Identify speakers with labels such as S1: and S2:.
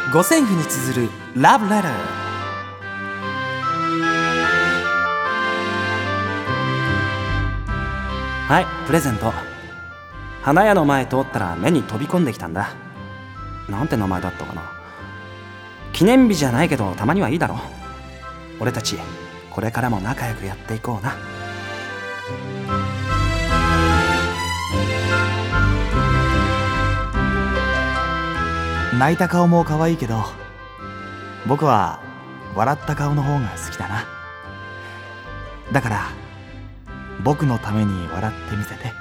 S1: 五線譜に綴るラブレター。はい、プレゼント。花屋の前通ったら目に飛び込んできたんだ。なんて名前だったかな。記念日じゃないけどたまにはいいだろ。俺たちこれからも仲良くやっていこうな。
S2: 泣いた顔も可愛いけど、僕は笑った顔の方が好きだな。だから僕のために笑ってみせて。